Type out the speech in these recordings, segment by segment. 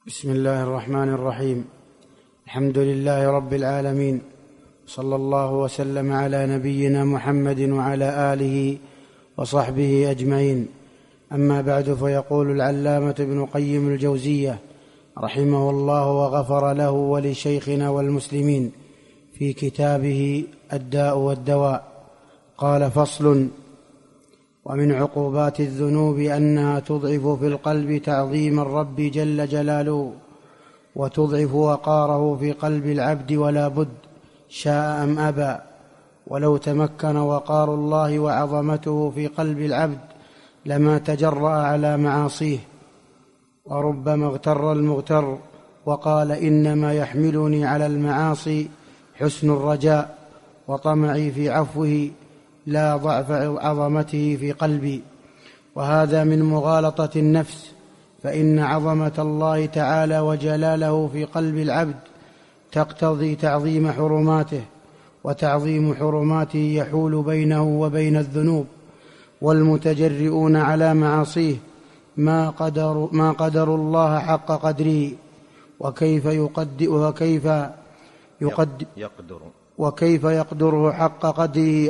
بسم الله الرحمن الرحيم. الحمد لله رب العالمين، صلى الله وسلم على نبينا محمد وعلى آله وصحبه أجمعين. أما بعد، فيقول العلامة ابن قيم الجوزية رحمه الله وغفر له ولشيخنا والمسلمين في كتابه الداء والدواء، قال: فصل: ومن عقوبات الذنوب أنها تضعف في القلب تعظيم الرب جل جلاله، وتضعف وقاره في قلب العبد ولا بد، شاء أم أبى. ولو تمكن وقار الله وعظمته في قلب العبد لما تجرأ على معاصيه. وربما اغتر المغتر وقال: إنما يحملني على المعاصي حسن الرجاء وطمعي في عفوه، لا ضعف عظمته في قلبي. وهذا من مغالطة النفس، فإن عظمة الله تعالى وجلاله في قلب العبد تقتضي تعظيم حرماته، وتعظيم حرماته يحول بينه وبين الذنوب. والمتجرئون على معاصيه ما قدروا الله حق قدره، وكيف يقدره حق قدره،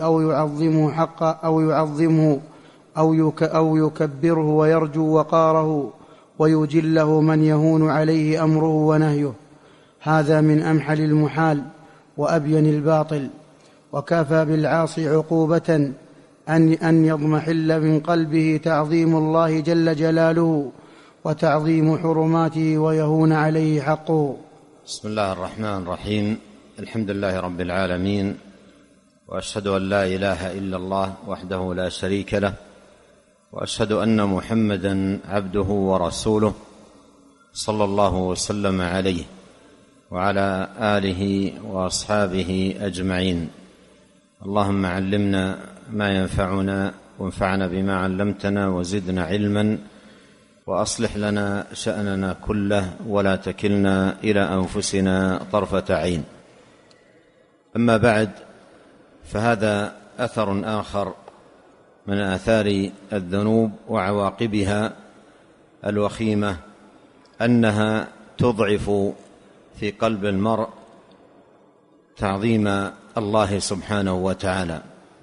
أو يكبره ويرجو وقاره، ويجله من يهون عليه أمره ونهيه. هذا من أمحل المحال وأبين الباطل. وكفى بالعاصي عقوبة أن يضمحل من قلبه تعظيم الله جل جلاله وتعظيم حرماته، ويهون عليه حقه. بسم الله الرحمن الرحيم. الحمد لله رب العالمين، وأشهد أن لا إله إلا الله وحده لا شريك له، وأشهد أن محمدًا عبده ورسوله، صلى الله وسلم عليه وعلى آله وأصحابه أجمعين. اللهم علمنا ما ينفعنا، وانفعنا بما علمتنا، وزدنا علما، وأصلح لنا شأننا كله، ولا تكلنا إلى أنفسنا طرفة عين. أما بعد، فهذا أثر آخر من آثار الذنوب وعواقبها الوخيمة، أنها تضعف في قلب المرء تعظيم الله سبحانه وتعالى.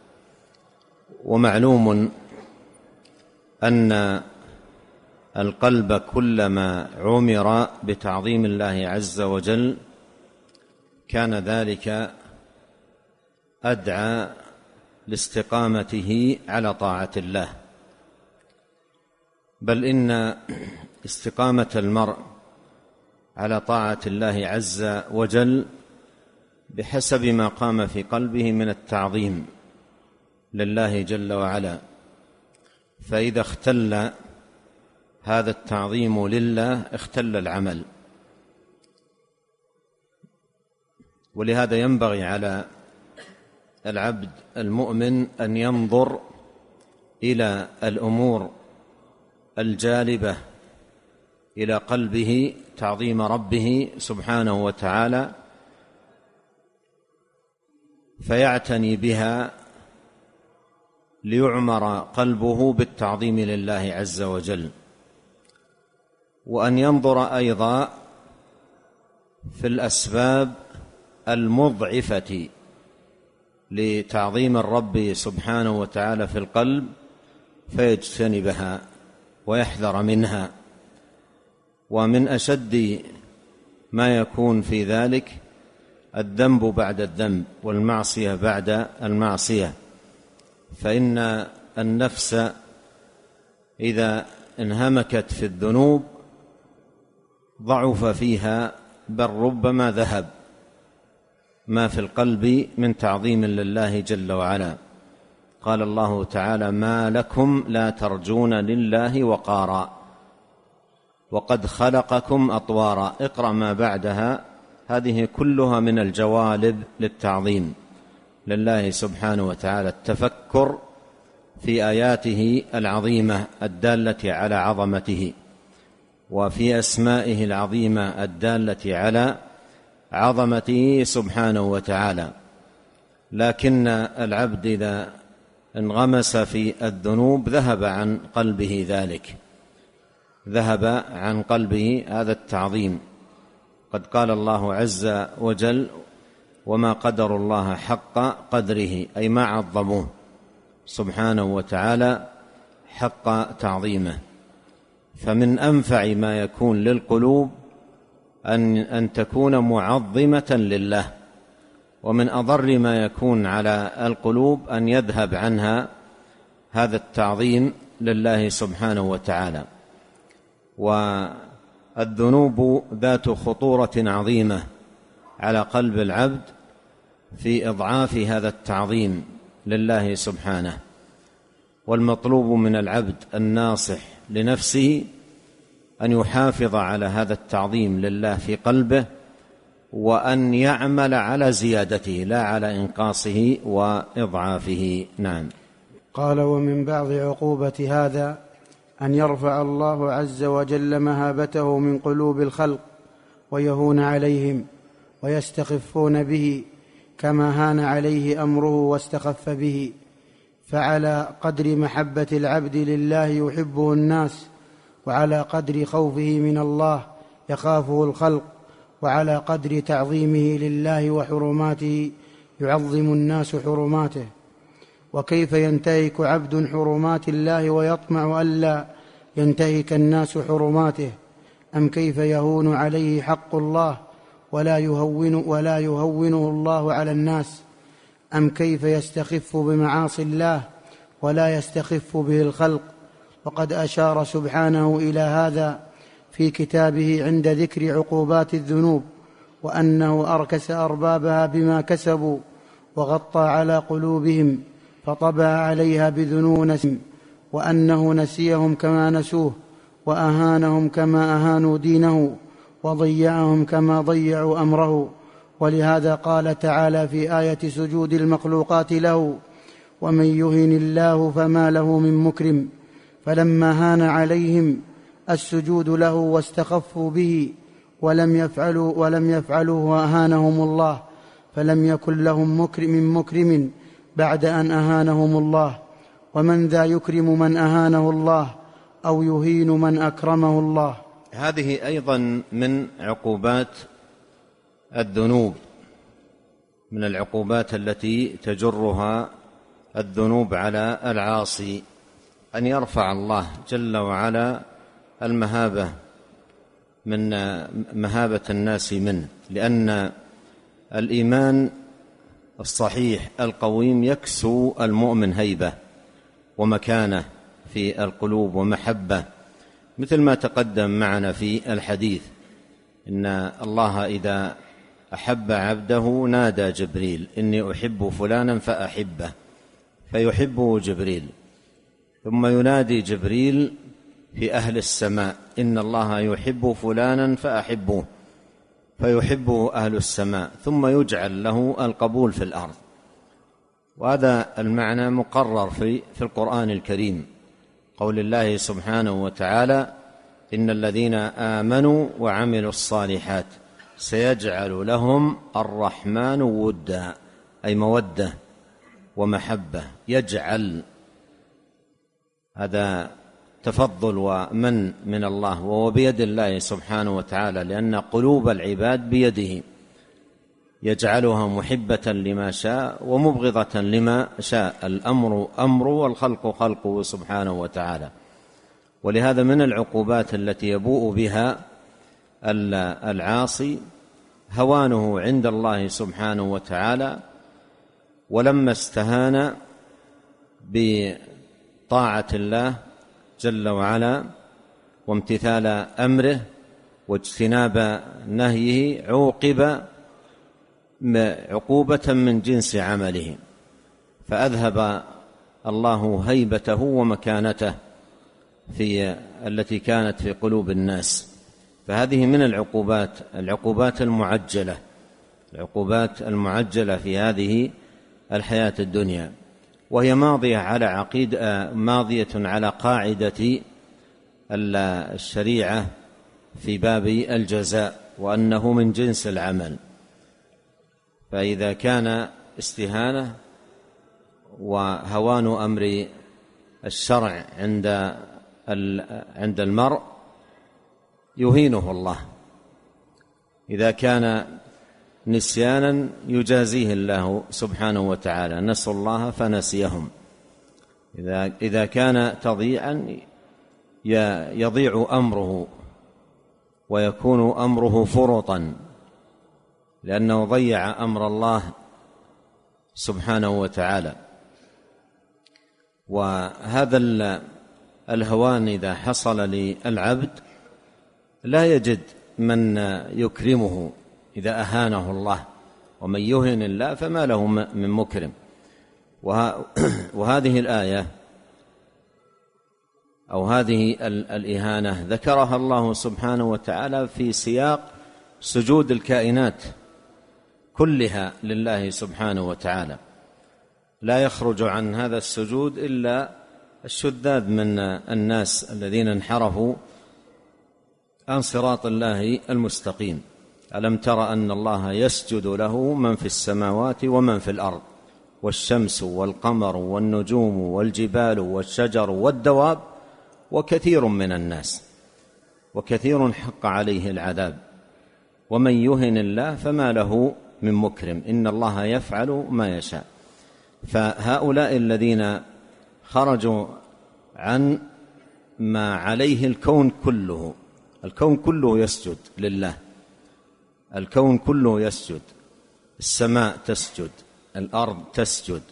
ومعلوم أن القلب كلما عمر بتعظيم الله عز وجل كان ذلك أدعى لاستقامته على طاعة الله. بل إن استقامة المرء على طاعة الله عز وجل بحسب ما قام في قلبه من التعظيم لله جل وعلا. فإذا اختل هذا التعظيم لله اختل العمل. ولهذا ينبغي على العبد المؤمن أن ينظر إلى الأمور الجالبة إلى قلبه تعظيم ربه سبحانه وتعالى، فيعتني بها ليعمر قلبه بالتعظيم لله عز وجل. وأن ينظر أيضا في الأسباب المضعفة لتعظيم الرب سبحانه وتعالى في القلب، فيجتنبها ويحذر منها. ومن أشد ما يكون في ذلك الذنب بعد الذنب، والمعصية بعد المعصية. فإن النفس إذا انهمكت في الذنوب ضعف فيها، بل ربما ذهب ما في القلب من تعظيم لله جل وعلا. قال الله تعالى: ما لكم لا ترجون لله وقارا وقد خلقكم أطوارا. اقرأ ما بعدها، هذه كلها من الجوالب للتعظيم لله سبحانه وتعالى، التفكر في آياته العظيمة الدالة على عظمته، وفي أسمائه العظيمة الدالة على عظمته سبحانه وتعالى. لكن العبد إذا انغمس في الذنوب ذهب عن قلبه ذلك، ذهب عن قلبه هذا التعظيم. قد قال الله عز وجل: وما قدروا الله حق قدره، أي ما عظموه سبحانه وتعالى حق تعظيمه. فمن أنفع ما يكون للقلوب أن تكون معظمة لله، ومن أضر ما يكون على القلوب أن يذهب عنها هذا التعظيم لله سبحانه وتعالى. والذنوب ذات خطورة عظيمة على قلب العبد في إضعاف هذا التعظيم لله سبحانه. والمطلوب من العبد الناصح لنفسه أن يحافظ على هذا التعظيم لله في قلبه، وأن يعمل على زيادته لا على إنقاصه وإضعافه. نعم. قال: ومن بعض عقوبة هذا أن يرفع الله عز وجل مهابته من قلوب الخلق ويهون عليهم ويستخفون به كما هان عليه أمره واستخف به. فعلى قدر محبة العبد لله يحبه الناس، وعلى قدر خوفه من الله يخافه الخلق، وعلى قدر تعظيمه لله وحرماته يعظم الناس حرماته. وكيف ينتهك عبد حرمات الله ويطمع ألا ينتهك الناس حرماته؟ أم كيف يهون عليه حق الله ولا يهونه الله على الناس؟ أم كيف يستخف بمعاصي الله ولا يستخف به الخلق؟ وقد أشار سبحانه إلى هذا في كتابه عند ذكر عقوبات الذنوب، وأنه أركس أربابها بما كسبوا وغطى على قلوبهم فطبع عليها بذنوبهم، وأنه نسيهم كما نسوه، وأهانهم كما أهانوا دينه، وضيعهم كما ضيعوا أمره. ولهذا قال تعالى في آية سجود المخلوقات له: ومن يهن الله فما له من مكرم. فلما هان عليهم السجود له واستخفوا به ولم يفعلوه وأهانهم الله، فلم يكن لهم مكرم بعد أن أهانهم الله. ومن ذا يكرم من أهانه الله أو يهين من أكرمه الله. هذه أيضا من عقوبات الذنوب، من العقوبات التي تجرها الذنوب على العاصي، أن يرفع الله جل وعلا المهابة من مهابة الناس منه، لأن الإيمان الصحيح القويم يكسو المؤمن هيبة ومكانة في القلوب ومحبة، مثل ما تقدم معنا في الحديث إن الله إذا أحب عبده نادى جبريل: إني أحب فلانا فأحبه، فيحبه جبريل. ثم ينادي جبريل في أهل السماء: إن الله يحب فلانا فأحبوه، فيحبه أهل السماء، ثم يجعل له القبول في الأرض. وهذا المعنى مقرر في القرآن الكريم، قول الله سبحانه وتعالى: إن الذين آمنوا وعملوا الصالحات سيجعل لهم الرحمن ودا، أي مودة ومحبة. يجعل، هذا تفضل ومن من الله، وهو بيد الله سبحانه وتعالى، لأن قلوب العباد بيده، يجعلها محبة لما شاء ومبغضة لما شاء. الأمر أمره والخلق خلقه سبحانه وتعالى. ولهذا من العقوبات التي يبوء بها العاصي هوانه عند الله سبحانه وتعالى، ولما استهان بطاعة الله جل وعلا وامتثال أمره واجتناب نهيه عوقب عقوبة من جنس عمله، فأذهب الله هيبته ومكانته التي كانت في قلوب الناس. فهذه من العقوبات المعجلة في هذه الحياة الدنيا، وهي ماضية على قاعدة الشريعة في باب الجزاء، وأنه من جنس العمل. فإذا كان استهانة وهوان أمر الشرع عند المرء يهينه الله. إذا كان نسيانا يجازيه الله سبحانه وتعالى، نسوا الله فنسيهم. إذا كان تضييعا يضيع أمره ويكون أمره فرطا، لأنه ضيع أمر الله سبحانه وتعالى. وهذا الهوان إذا حصل للعبد لا يجد من يكرمه إذا أهانه الله، ومن يهن الله فما له من مكرم. وهذه الآية أو هذه الإهانة ذكرها الله سبحانه وتعالى في سياق سجود الكائنات كلها لله سبحانه وتعالى، لا يخرج عن هذا السجود إلا الشذاذ من الناس الذين انحرفوا عن صراط الله المستقيم. ألم تر أن الله يسجد له من في السماوات ومن في الأرض، والشمس والقمر والنجوم والجبال والشجر والدواب وكثير من الناس، وكثير حق عليه العذاب، ومن يهن الله فما له من مكرم، إن الله يفعل ما يشاء. فهؤلاء الذين خرجوا عن ما عليه الكون كله، الكون كله يسجد لله، الكون كله يسجد، السماء تسجد، الأرض تسجد،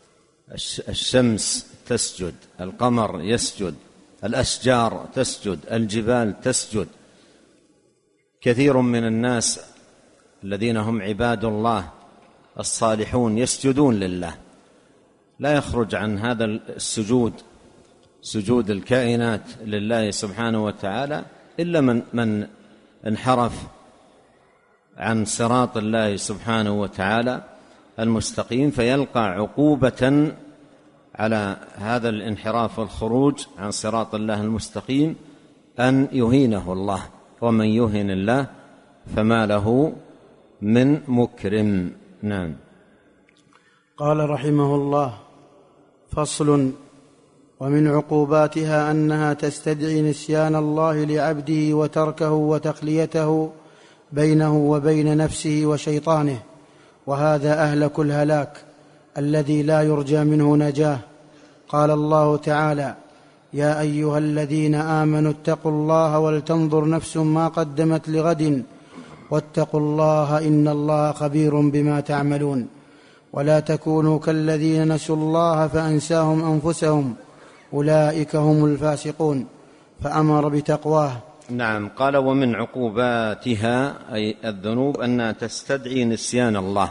الشمس تسجد، القمر يسجد، الأشجار تسجد، الجبال تسجد. كثير من الناس الذين هم عباد الله الصالحون يسجدون لله، لا يخرج عن هذا السجود، سجود الكائنات لله سبحانه وتعالى، إلا من انحرف عن صراط الله سبحانه وتعالى المستقيم، فيلقى عقوبة على هذا الانحراف والخروج عن صراط الله المستقيم أن يهينه الله، ومن يهن الله فما له من مكرم. نعم. قال رحمه الله: فصل: ومن عقوباتها أنها تستدعي نسيان الله لعبده وتركه وتخليته بينه وبين نفسه وشيطانه، وهذا أهلك الهلاك الذي لا يرجى منه نجاه. قال الله تعالى: يا أيها الذين آمنوا اتقوا الله ولتنظر نفس ما قدمت لغد واتقوا الله إن الله خبير بما تعملون، ولا تكونوا كالذين نسوا الله فأنساهم أنفسهم أولئك هم الفاسقون، فأمر بتقواه. نعم. قال: ومن عقوباتها أي الذنوب أنها تستدعي نسيان الله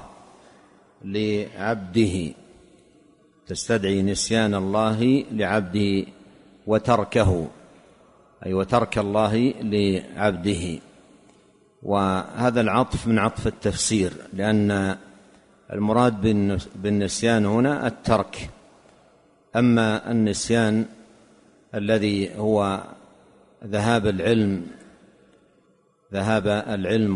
لعبده، تستدعي نسيان الله لعبده وتركه، أي وترك الله لعبده. وهذا العطف من عطف التفسير، لأن المراد بالنسيان هنا الترك. أما النسيان الذي هو ذهاب العلم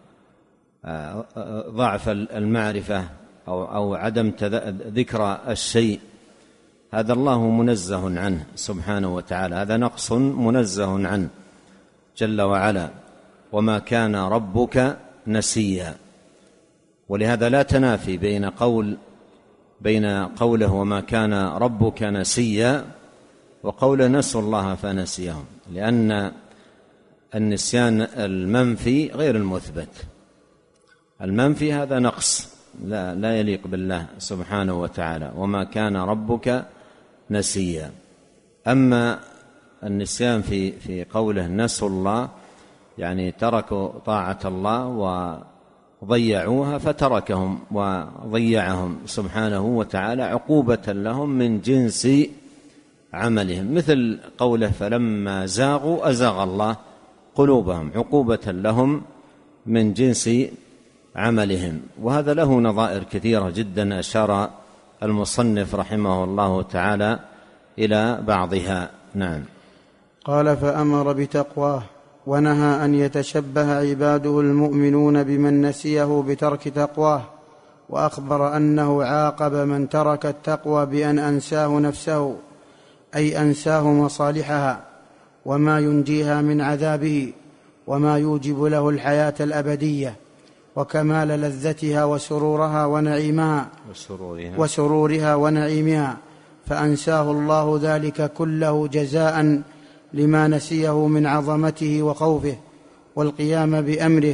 وضعف المعرفة أو عدم ذكر الشيء، هذا الله منزه عنه سبحانه وتعالى، هذا نقص منزه عنه جل وعلا. وما كان ربك نسيا، ولهذا لا تنافي بين قوله وما كان ربك نسيا وقوله نسوا الله فنسيهم، لأن النسيان المنفي غير المثبت. المنفي هذا نقص لا يليق بالله سبحانه وتعالى، وما كان ربك نسيا. أما النسيان في قوله نسوا الله، يعني تركوا طاعة الله وضيعوها، فتركهم وضيعهم سبحانه وتعالى عقوبة لهم من جنس عملهم، مثل قوله فلما زاغوا أزاغ الله قلوبهم، عقوبة لهم من جنس عملهم. وهذا له نظائر كثيرة جدا أشار المصنف رحمه الله تعالى إلى بعضها. نعم. قال: فأمر بتقواه، ونهى أن يتشبه عباده المؤمنون بمن نسيه بترك تقواه، وأخبر أنه عاقب من ترك التقوى بأن أنساه نفسه، أي أنساه مصالحها وما ينجيها من عذابه، وما يوجب له الحياة الأبدية وكمال لذتها وسرورها ونعيمها، فأنساه الله ذلك كله جزاء لما نسيه من عظمته وخوفه والقيام بأمره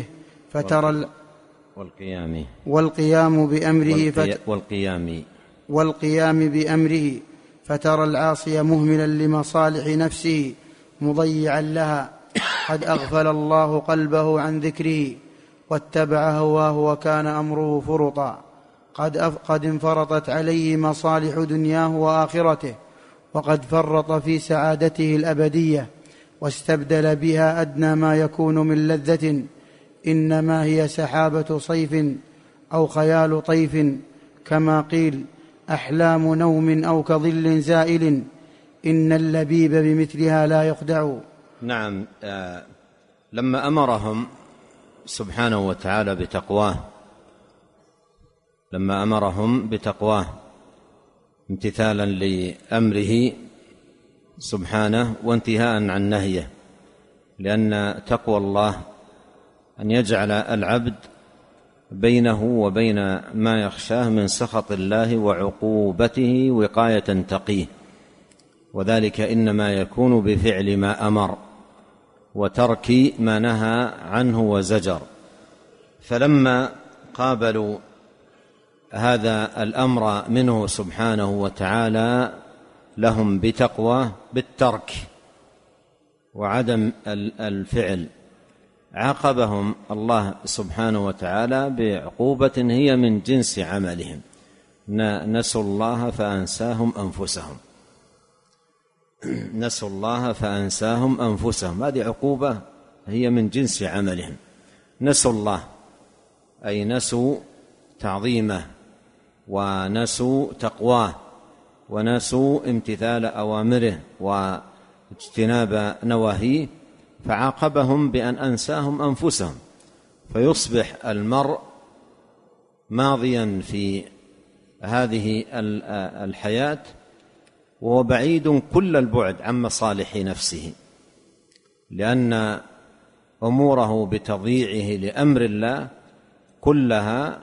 فترى العاصي مهملا لمصالح نفسه مضيعا لها، قد أغفل الله قلبه عن ذكره واتبع هواه وكان أمره فرطا، قد انفرطت عليه مصالح دنياه وآخرته، وقد فرط في سعادته الأبدية واستبدل بها أدنى ما يكون من لذة، إنما هي سحابة صيف أو خيال طيف، كما قيل أحلام نوم أو كظل زائل، إن اللبيب بمثلها لا يخدع. نعم. لما أمرهم سبحانه وتعالى بتقواه امتثالا لأمره سبحانه وانتهاء عن نهيه، لأن تقوى الله أن يجعل العبد بينه وبين ما يخشاه من سخط الله وعقوبته وقاية تقيه، وذلك إنما يكون بفعل ما أمر وترك ما نهى عنه وزجر. فلما قابلوا هذا الأمر منه سبحانه وتعالى لهم بتقواه بالترك وعدم الفعل، عاقبهم الله سبحانه وتعالى بعقوبة هي من جنس عملهم، نسوا الله فأنساهم أنفسهم، هذه عقوبة هي من جنس عملهم. نسوا الله أي نسوا تعظيمه ونسوا تقواه ونسوا امتثال أوامره واجتناب نواهيه، فعاقبهم بأن أنساهم أنفسهم، فيصبح المرء ماضيا في هذه الحياة وهو بعيد كل البعد عن مصالح نفسه، لأن أموره بتضييعه لأمر الله كلها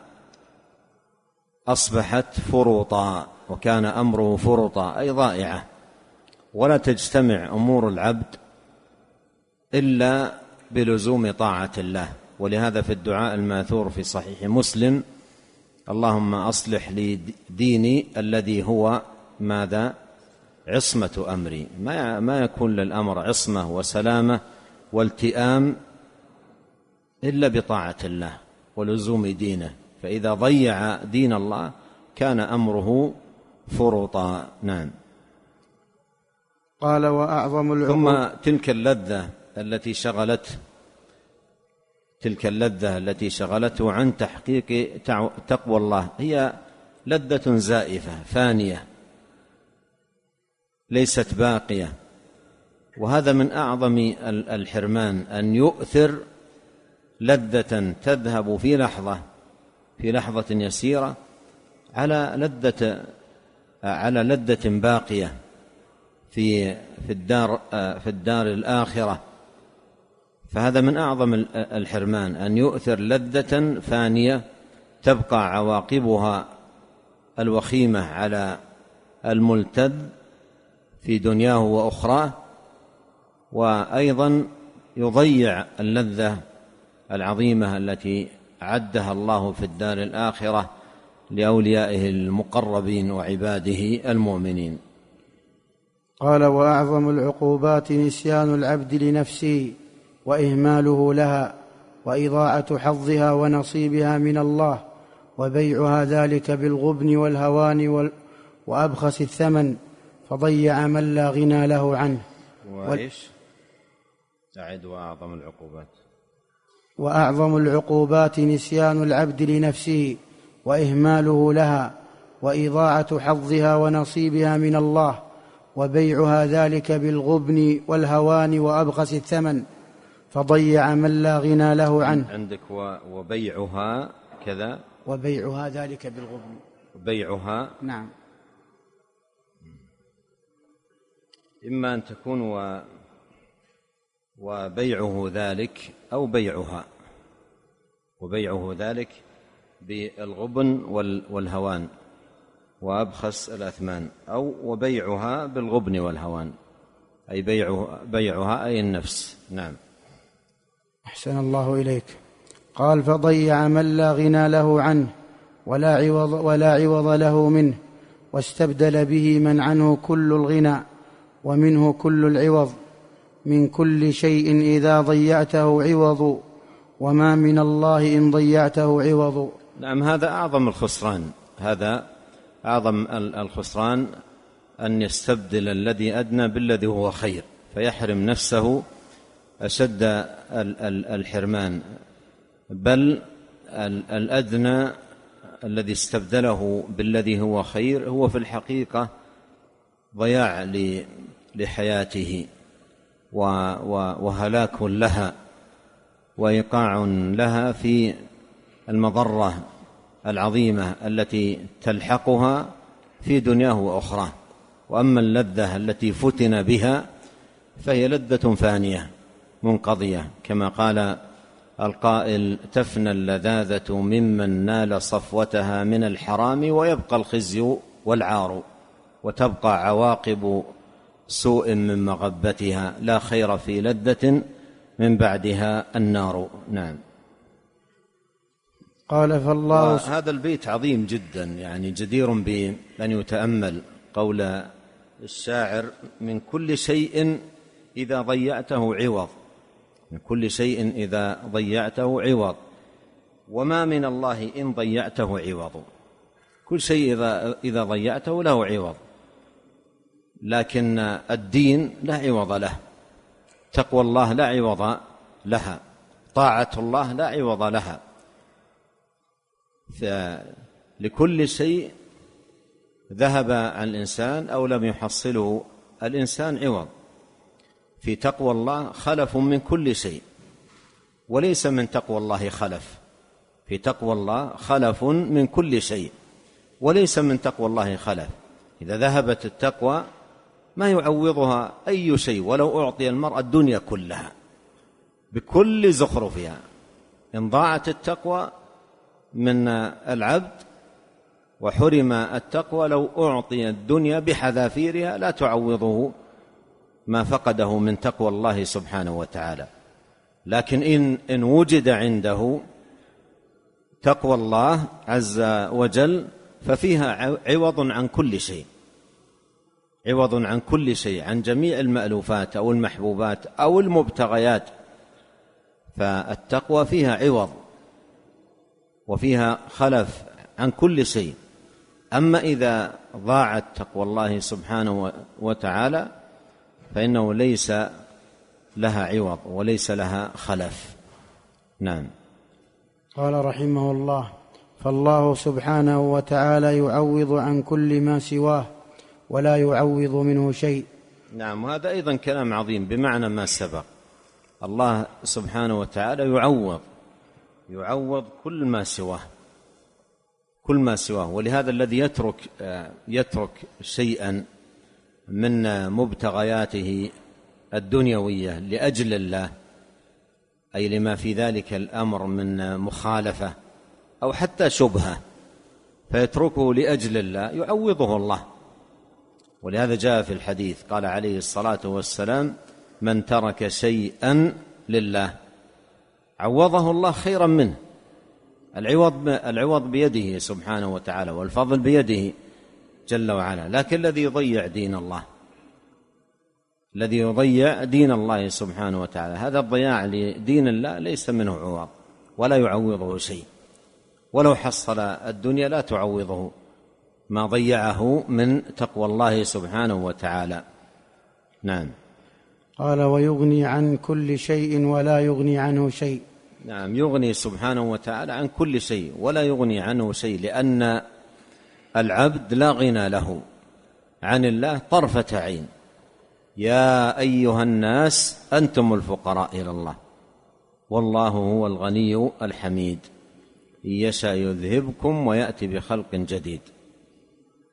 أصبحت فرطا، وكان أمره فرطا أي ضائعة، ولا تجتمع أمور العبد إلا بلزوم طاعة الله. ولهذا في الدعاء الماثور في صحيح مسلم: اللهم أصلح لي ديني الذي هو ماذا؟ عصمة أمري. ما يكون للأمر عصمة وسلامة والتئام إلا بطاعة الله ولزوم دينه، فإذا ضيع دين الله كان أمره فرطا. نعم. قال: وأعظم العقوق. ثم تلك اللذة التي شغلته عن تحقيق تقوى الله هي لذة زائفة فانية ليست باقية، وهذا من أعظم الحرمان، أن يؤثر لذة تذهب في لحظة يسيرة على لذة باقية في الدار الآخرة. فهذا من أعظم الحرمان، أن يؤثر لذة فانية تبقى عواقبها الوخيمة على الملتذ في دنياه وأخراه، وأيضا يضيع اللذة العظيمة التي أعدها الله في الدار الآخرة لأوليائه المقربين وعباده المؤمنين. قال: وأعظم العقوبات نسيان العبد لنفسه وإهماله لها وإضاعة حظها ونصيبها من الله، وبيعها ذلك بالغبن والهوان وأبخس الثمن، فضيع من لا غنى له عنه. وأعظم العقوبات نسيان العبد لنفسه وإهماله لها وإضاعة حظها ونصيبها من الله، وبيعها ذلك بالغبن والهوان وأبخس الثمن، فضيع من لا غنى له عنه. عندك وبيعها كذا، وبيعها ذلك بالغبن، بيعها نعم، إما أن تكون وبيعه ذلك أو بيعها، وبيعه ذلك بالغبن والهوان وأبخس الأثمان، أو وبيعها بالغبن والهوان، أي بيعها أي النفس. نعم. أحسن الله إليك. قال: فضيع من لا غنى له عنه ولا عوض له منه، واستبدل به من عنه كل الغنى ومنه كل العوض. من كل شيء إذا ضيعته عوض، وما من الله إن ضيعته عوض. نعم، هذا أعظم الخسران، هذا أعظم الخسران، أن يستبدل الذي أدنى بالذي هو خير، فيحرم نفسه أشد الحرمان. بل الأدنى الذي استبدله بالذي هو خير هو في الحقيقة ضياع لحياته وهلاك لها وإيقاع لها في المضرة العظيمة التي تلحقها في دنياه وأخراه. وأما اللذة التي فتن بها فهي لذة فانية منقضية، كما قال القائل: تفنى اللذاذة ممن نال صفوتها من الحرام، ويبقى الخزي والعار، وتبقى عواقب سوء من مغبتها، لا خير في لذة من بعدها النار. نعم. قال: فالله. هذا البيت عظيم جدا، يعني جدير بأن يتأمل. قول الشاعر: من كل شيء إذا ضيعته عوض، من كل شيء إذا ضيعته عوض، وما من الله إن ضيعته عوض. كل شيء إذا ضيعته له عوض، لكن الدين لا عوض له، تقوى الله لا عوض لها، طاعة الله لا عوض لها. لكل شيء ذهب عن الإنسان أو لم يحصله الإنسان عوض. في تقوى الله خلف من كل شيء، وليس من تقوى الله خلف. في تقوى الله خلف من كل شيء، وليس من تقوى الله خلف. إذا ذهبت التقوى ما يعوضها أي شيء، ولو أعطي المرء الدنيا كلها بكل زخرفها. إن ضاعت التقوى من العبد وحرم التقوى، لو أعطي الدنيا بحذافيرها لا تعوضه ما فقده من تقوى الله سبحانه وتعالى. لكن إن وجد عنده تقوى الله عز وجل ففيها عوض عن كل شيء، عوض عن كل شيء، عن جميع المألوفات أو المحبوبات أو المبتغيات. فالتقوى فيها عوض وفيها خلف عن كل شيء. أما إذا ضاعت تقوى الله سبحانه وتعالى فإنه ليس لها عوض وليس لها خلف. نعم. قال رحمه الله: فالله سبحانه وتعالى يعوض عن كل ما سواه ولا يعوض منه شيء. نعم، وهذا أيضا كلام عظيم بمعنى ما سبق. الله سبحانه وتعالى يعوض كل ما سواه، كل ما سواه. ولهذا الذي يترك شيئا من مبتغياته الدنيوية لأجل الله، أي لما في ذلك الأمر من مخالفة أو حتى شبهة، فيتركه لأجل الله يعوضه الله. ولهذا جاء في الحديث قال عليه الصلاة والسلام: من ترك شيئا لله عوضه الله خيرا منه. العوض بيده سبحانه وتعالى، والفضل بيده جل وعلا. لكن الذي يضيع دين الله، الذي يضيع دين الله سبحانه وتعالى، هذا الضياع لدين الله ليس منه عوض ولا يعوضه شيء، ولو حصل الدنيا لا تعوضه ما ضيعه من تقوى الله سبحانه وتعالى. نعم. قال: ويغني عن كل شيء ولا يغني عنه شيء. نعم، يغني سبحانه وتعالى عن كل شيء ولا يغني عنه شيء، لأن العبد لا غنى له عن الله طرفة عين. يا أيها الناس أنتم الفقراء إلى الله والله هو الغني الحميد، إن يشاء يذهبكم ويأتي بخلق جديد.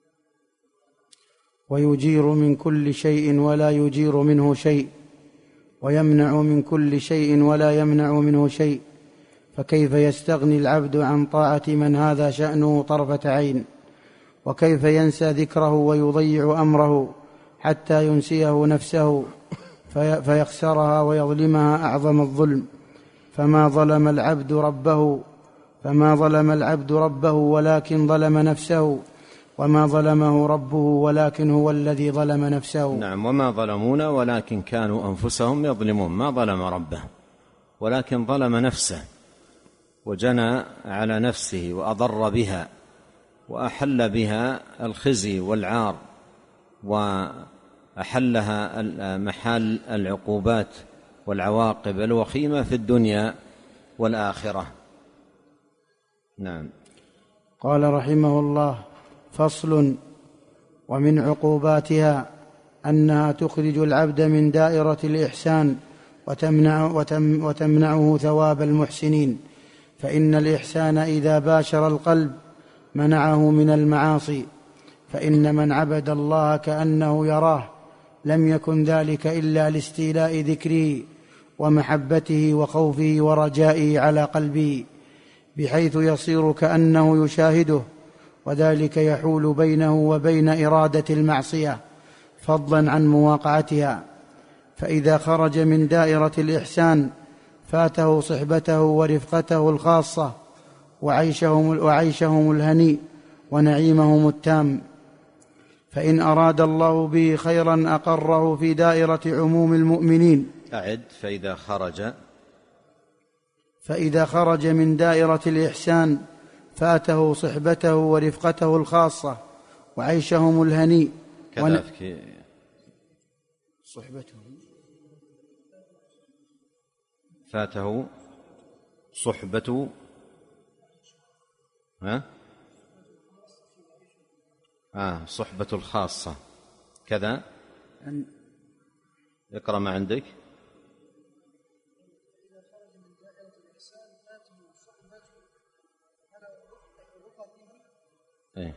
ويجير من كل شيء ولا يجير منه شيء، ويمنع من كل شيء ولا يمنع منه شيء، فكيف يستغني العبد عن طاعة من هذا شأنه طرفة عين؟ وكيف ينسى ذكره ويضيع أمره حتى ينسيه نفسه فيخسرها ويظلمها أعظم الظلم؟ فما ظلم العبد ربه ولكن ظلم نفسه، وما ظلمه ربه ولكن هو الذي ظلم نفسه. نعم، وما ظلمونا ولكن كانوا أنفسهم يظلمون. ما ظلم ربه ولكن ظلم نفسه، وجنى على نفسه وأضر بها وأحل بها الخزي والعار، وأحلها محل العقوبات والعواقب الوخيمة في الدنيا والآخرة. نعم. قال رحمه الله: فصل: ومن عقوباتها أنها تخرج العبد من دائرة الإحسان وتمنعه ثواب المحسنين، فإن الإحسان إذا باشر القلب منعه من المعاصي، فإن من عبد الله كأنه يراه لم يكن ذلك إلا لاستيلاء ذكره ومحبته وخوفه ورجائه على قلبه، بحيث يصير كأنه يشاهده، وذلك يحول بينه وبين إرادة المعصية فضلا عن مواقعتها. فإذا خرج من دائرة الإحسان فاته صحبته ورفقته الخاصة وعيشهم الهنيء ونعيمهم التام. فإن أراد الله به خيرا أقره في دائرة عموم المؤمنين. فإذا خرج من دائرة الإحسان فاته صحبته ورفقته الخاصة وعيشهم الهنيء صحبته فاته صحبة صحبة الخاصة كذا. اقرأ ما عندك. إيه؟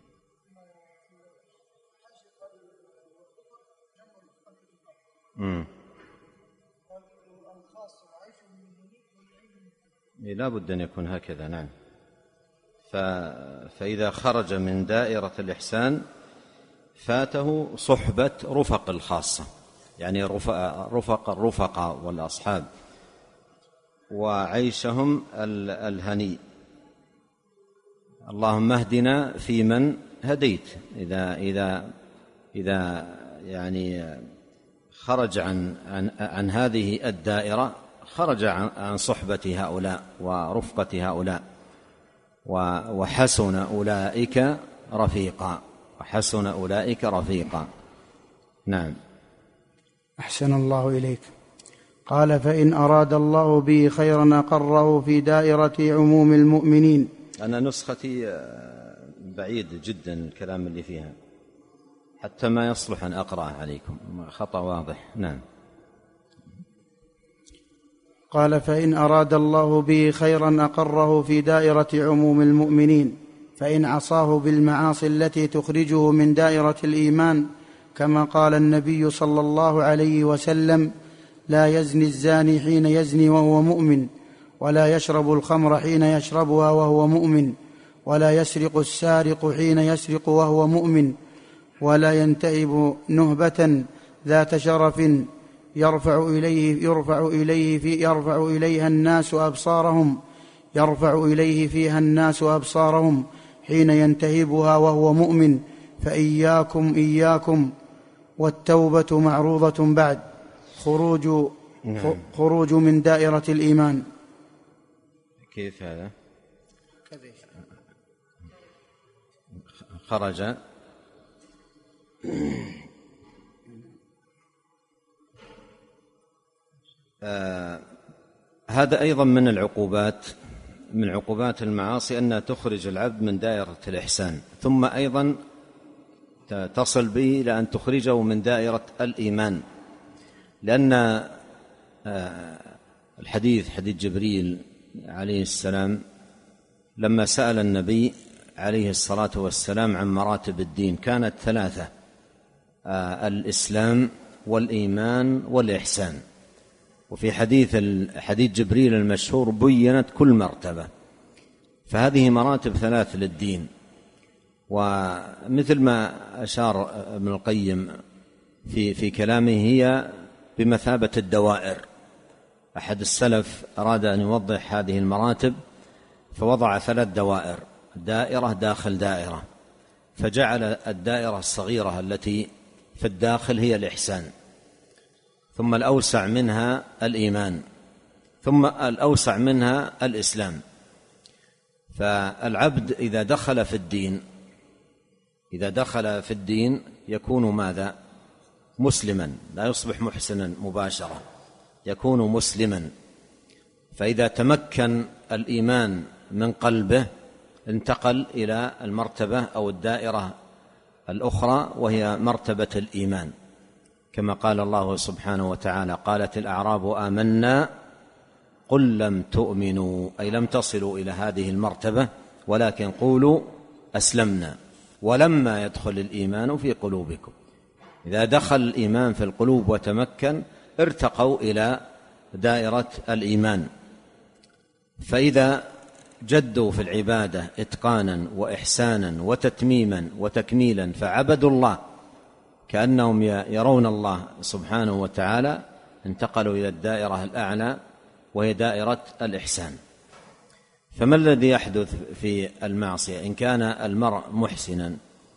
لا بد أن يكون هكذا. نعم. فإذا خرج من دائرة الإحسان فاته صحبة رفق الخاصة، يعني الرفقاء والأصحاب، وعيشهم الهنيء. اللهم اهدنا فيمن هديت. إذا يعني خرج عن هذه الدائرة، خرج عن صحبة هؤلاء ورفقة هؤلاء، وحسن أولئك رفيقا. نعم. أحسن الله إليك. قال: فإن أراد الله به خيرا أقره في دائرة عموم المؤمنين. أنا نسختي بعيد جدا الكلام اللي فيها، حتى ما يصلح أن أقرأ عليكم، خطأ واضح. نعم. قال: فإن أراد الله به خيرا أقره في دائرة عموم المؤمنين، فإن عصاه بالمعاصي التي تخرجه من دائرة الإيمان، كما قال النبي صلى الله عليه وسلم: لا يزني الزاني حين يزني وهو مؤمن، ولا يشرب الخمر حين يشربها وهو مؤمن، ولا يسرق السارق حين يسرق وهو مؤمن، ولا ينتهب نهبة ذات شرف يرفع إليه فيها الناس أبصارهم حين ينتهبها وهو مؤمن، فإياكم والتوبة معروضة بعد خروج من دائرة الإيمان. كيف هذا؟ خرج هذا أيضا من عقوبات المعاصي أنها تخرج العبد من دائرة الإحسان، ثم أيضا تصل به إلى أن تخرجه من دائرة الإيمان، لأن حديث جبريل عليه السلام لما سأل النبي عليه الصلاة والسلام عن مراتب الدين كانت 3: الإسلام والإيمان والإحسان. وفي حديث جبريل المشهور بينت كل مرتبة. فهذه مراتب 3 للدين. ومثل ما أشار ابن القيم في كلامه هي بمثابة الدوائر. أحد السلف أراد أن يوضح هذه المراتب فوضع 3 دوائر، دائرة داخل دائرة، فجعل الدائرة الصغيرة التي في الداخل هي الإحسان، ثم الأوسع منها الإيمان، ثم الأوسع منها الإسلام. فالعبد إذا دخل في الدين يكون ماذا؟ مسلما، لا يصبح محسنا مباشرة، يكون مسلما. فإذا تمكن الإيمان من قلبه انتقل إلى المرتبة أو الدائرة الأخرى وهي مرتبة الإيمان، كما قال الله سبحانه وتعالى: قالت الأعراب آمنا قل لم تؤمنوا، أي لم تصلوا إلى هذه المرتبة ولكن قولوا أسلمنا ولما يدخل الإيمان في قلوبكم. إذا دخل الإيمان في القلوب وتمكن ارتقوا إلى دائرة الإيمان. فإذا جدوا في العبادة إتقانا وإحسانا وتتميما وتكميلا فعبدوا الله كأنهم يرون الله سبحانه وتعالى، انتقلوا إلى الدائرة الأعلى وهي دائرة الإحسان. فما الذي يحدث في المعصية؟ إن كان المرء محسنا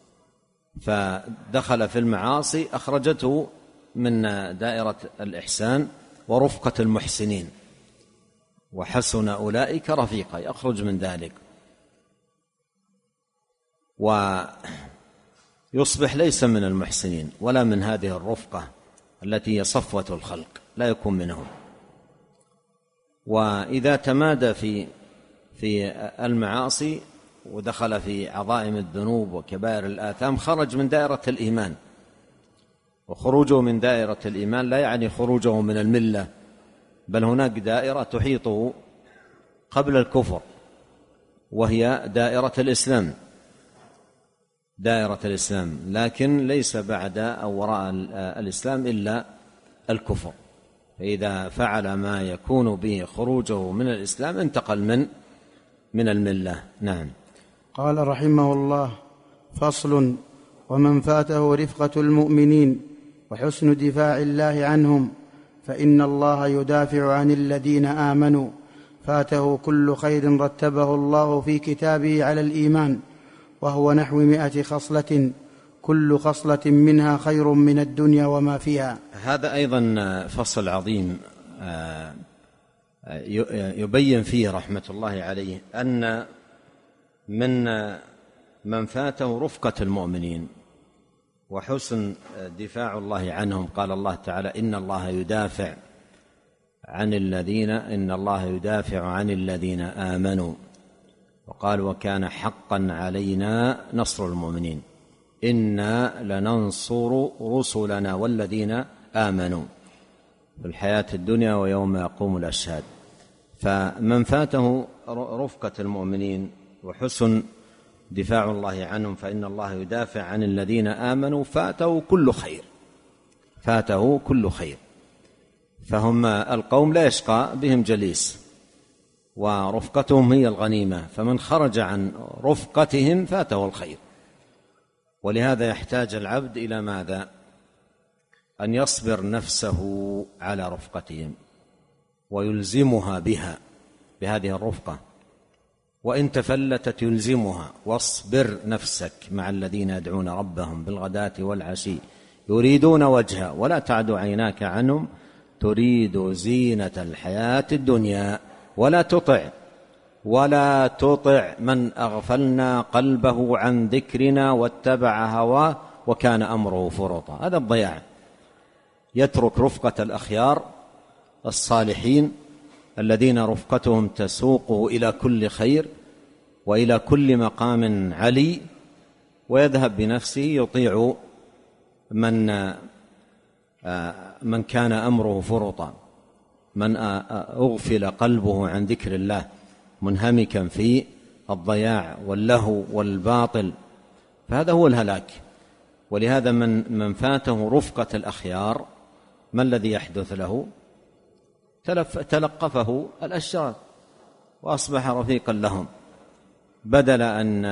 فدخل في المعاصي أخرجته من دائرة الإحسان ورفقة المحسنين، وحسن أولئك رفيقا، يخرج من ذلك ويصبح ليس من المحسنين ولا من هذه الرفقة التي هي صفوة الخلق، لا يكون منهم. وإذا تمادى في المعاصي ودخل في عظائم الذنوب وكبائر الآثام خرج من دائرة الإيمان. وخروجه من دائرة الإيمان لا يعني خروجه من الملة، بل هناك دائرة تحيطه قبل الكفر وهي دائرة الإسلام، لكن ليس بعد أو وراء الإسلام إلا الكفر. فإذا فعل ما يكون به خروجه من الإسلام انتقل من الملة. نعم. قال رحمه الله: فصل: ومن فاته رفقة المؤمنين وحسن دفاع الله عنهم فإن الله يدافع عن الذين آمنوا. فاته كل خير رتبه الله في كتابه على الإيمان، وهو نحو 100 خصلة، كل خصلة منها خير من الدنيا وما فيها. هذا أيضا فصل عظيم يبين فيه رحمة الله عليه أن من فاته رفقة المؤمنين وحسن دفاع الله عنهم. قال الله تعالى: إن الله يدافع عن الذين آمنوا. وقال: وكان حقا علينا نصر المؤمنين، إنا لننصر رسلنا والذين آمنوا في الحياة الدنيا ويوم يقوم الأشهاد. فمن فاته رفقة المؤمنين وحسن دفاع الله عنهم فإن الله يدافع عن الذين آمنوا فاته كل خير. فهم القوم لا يشقى بهم جليس، ورفقتهم هي الغنيمة، فمن خرج عن رفقتهم فاته الخير. ولهذا يحتاج العبد إلى ماذا؟ أن يصبر نفسه على رفقتهم ويلزمها بهذه الرفقة، وإن تفلتت يلزمها. واصبر نفسك مع الذين يدعون ربهم بالغداة والعشي يريدون وجهه ولا تعد عيناك عنهم تريد زينة الحياة الدنيا ولا تطع من أغفلنا قلبه عن ذكرنا واتبع هواه وكان أمره فرطا. هذا الضياع. يترك رفقة الأخيار الصالحين الذين رفقتهم تسوقه إلى كل خير وإلى كل مقام علي، ويذهب بنفسه يطيع من كان أمره فرطا، من أغفل قلبه عن ذكر الله منهمكا في الضياع واللهو والباطل، فهذا هو الهلاك. ولهذا من فاته رفقة الأخيار ما الذي يحدث له؟ تلقفه الأشرار وأصبح رفيقا لهم، بدل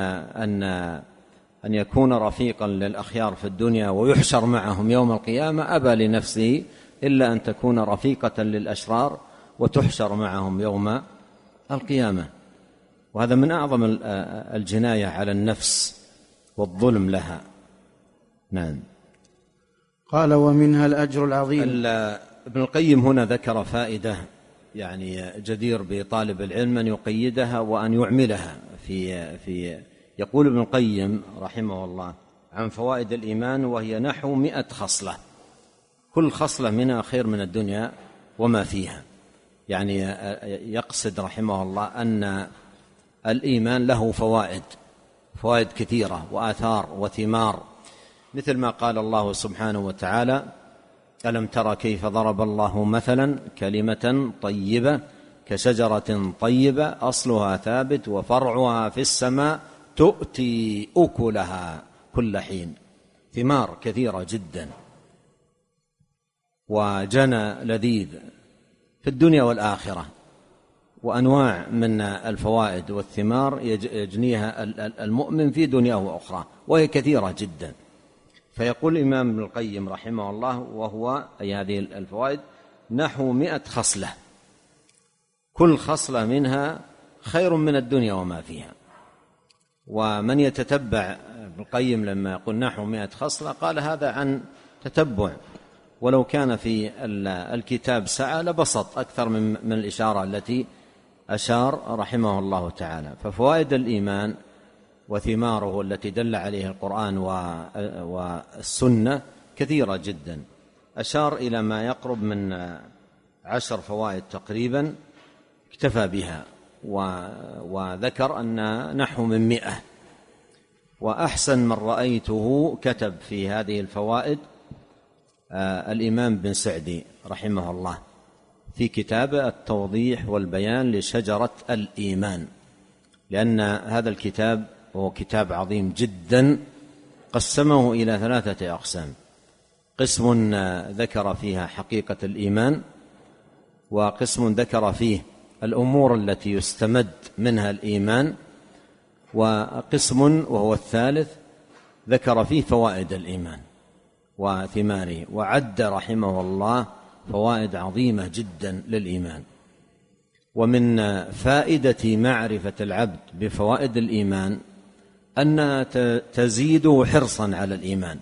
أن يكون رفيقا للأخيار في الدنيا ويحشر معهم يوم القيامة، أبى لنفسه إلا أن تكون رفيقة للأشرار وتحشر معهم يوم القيامة. وهذا من أعظم الجناية على النفس والظلم لها. نعم. قال: ومنها الأجر العظيم. ابن القيم هنا ذكر فائدة يعني جدير بطالب العلم أن يقيدها وأن يعملها في يقول ابن القيم رحمه الله عن فوائد الإيمان، وهي نحو 100 خصلة، كل خصلة منها خير من الدنيا وما فيها. يعني يقصد رحمه الله أن الإيمان له فوائد كثيرة وآثار وثمار، مثل ما قال الله سبحانه وتعالى: ألم تر كيف ضرب الله مثلا كلمة طيبة كشجرة طيبة أصلها ثابت وفرعها في السماء تؤتي أكلها كل حين. ثمار كثيرة جدا وجنى لذيذ في الدنيا والآخرة، وأنواع من الفوائد والثمار يجنيها المؤمن في دنياه وأخرى، وهي كثيرة جدا. فيقول الإمام ابن القيم رحمه الله وهو أي هذه الفوائد نحو 100 خصلة، كل خصلة منها خير من الدنيا وما فيها. ومن يتتبع ابن القيم لما يقول نحو 100 خصلة قال هذا عن تتبع، ولو كان في الكتاب سعة لبسط أكثر من الإشارة التي أشار رحمه الله تعالى. ففوائد الإيمان وثماره التي دل عليه القرآن والسنة كثيرة جدا، أشار إلى ما يقرب من 10 فوائد تقريبا اكتفى بها، وذكر أن نحو من 100. وأحسن من رأيته كتب في هذه الفوائد الإمام بن سعدي رحمه الله في كتابه التوضيح والبيان لشجرة الإيمان، لأن هذا الكتاب هو كتاب عظيم جدا، قسمه إلى 3 أقسام: قسم ذكر فيها حقيقة الإيمان، وقسم ذكر فيه الأمور التي يستمد منها الإيمان، وقسم وهو الثالث ذكر فيه فوائد الإيمان وثماره. وعد رحمه الله فوائد عظيمة جدا للإيمان. ومن فائدة معرفة العبد بفوائد الإيمان أنها تزيده حرصا على الإيمان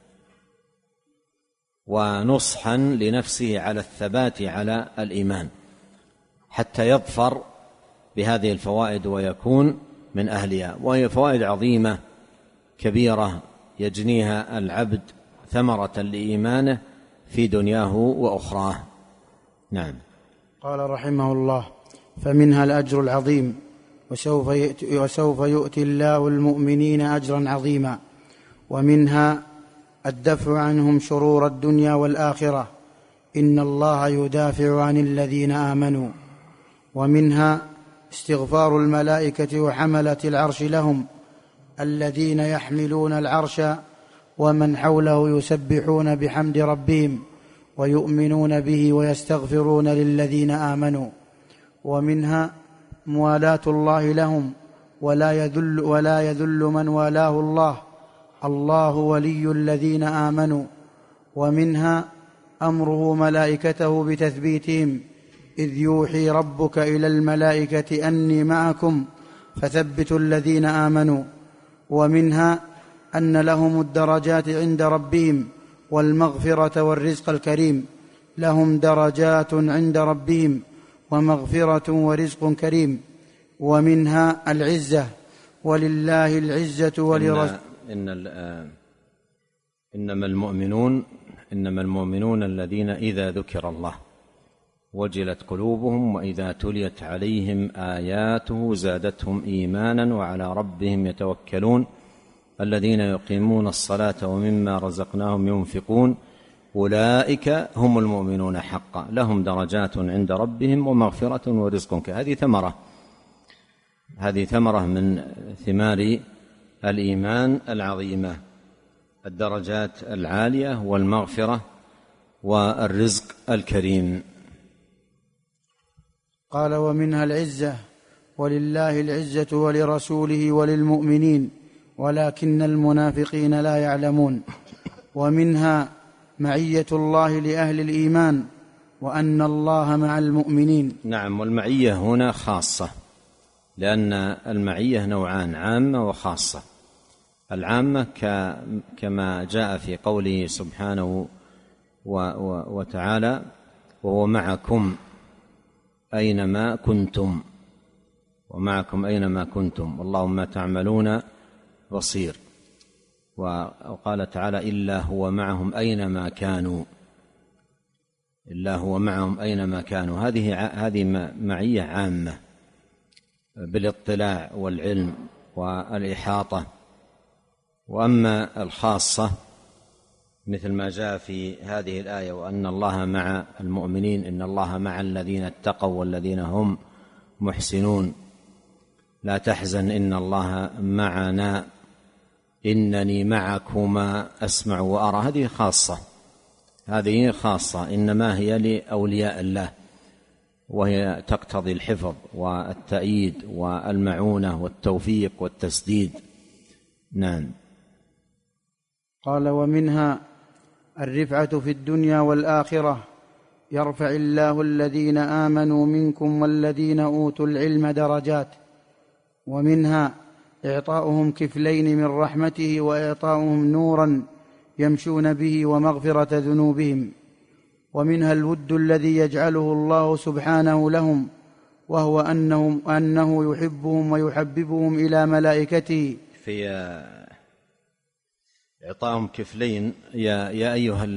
ونصحا لنفسه على الثبات على الإيمان، حتى يظفر بهذه الفوائد ويكون من أهلها. وهي فوائد عظيمة كبيرة يجنيها العبد ثمرة لإيمانه في دنياه وأخراه. نعم. قال رحمه الله: فمنها الأجر العظيم، وسوف يؤتي الله المؤمنين أجرا عظيما. ومنها الدفع عنهم شرور الدنيا والآخرة، إن الله يدافع عن الذين آمنوا. ومنها استغفار الملائكة وحملة العرش لهم، الذين يحملون العرش ومن حوله يسبحون بحمد ربهم ويؤمنون به ويستغفرون للذين آمنوا. ومنها موالاة الله لهم، ولا يذل من والاه الله، الله ولي الذين آمنوا. ومنها أمره ملائكته بتثبيتهم، إذ يوحي ربك إلى الملائكة أني معكم فثبتوا الذين آمنوا. ومنها أن لهم الدرجات عند ربهم والمغفرة والرزق الكريم، لهم درجات عند ربهم ومغفرة ورزق كريم. ومنها العزة، ولله العزة ولرسوله. إنما المؤمنون الذين إذا ذكر الله وجلت قلوبهم وإذا تليت عليهم آياته زادتهم إيمانا وعلى ربهم يتوكلون الذين يقيمون الصلاة ومما رزقناهم ينفقون أولئك هم المؤمنون حقا لهم درجات عند ربهم ومغفرة ورزق كريم. هذه ثمرة من ثمار الإيمان العظيمة، الدرجات العالية والمغفرة والرزق الكريم. قال: ومنها العزة، ولله العزة ولرسوله وللمؤمنين ولكن المنافقين لا يعلمون. ومنها معية الله لأهل الإيمان، وأن الله مع المؤمنين. نعم، والمعية هنا خاصة، لأن المعية نوعان: عامة وخاصة. العامة كما جاء في قوله سبحانه وتعالى: وهو معكم أينما كنتم، ومعكم أينما كنتم والله ما تعملون بصير. وقال تعالى: إلا هو معهم أينما كانوا، إلا هو معهم أينما كانوا. هذه معية عامة بالاطلاع والعلم والإحاطة. وأما الخاصة مثل ما جاء في هذه الآية: وأن الله مع المؤمنين، إن الله مع الذين اتقوا والذين هم محسنون، لا تحزن إن الله معنا، إنني معكما أسمع وأرى. هذه خاصة، إنما هي لأولياء الله، وهي تقتضي الحفظ والتأييد والمعونة والتوفيق والتسديد. نعم. قال: ومنها الرفعة في الدنيا والآخرة، يرفع الله الذين آمنوا منكم والذين أوتوا العلم درجات. ومنها إعطاؤهم كفلين من رحمته، وإعطاؤهم نورا يمشون به ومغفرة ذنوبهم. ومنها الود الذي يجعله الله سبحانه لهم، وهو أنه يحبهم ويحببهم إلى ملائكته. في إعطاهم كفلين: يا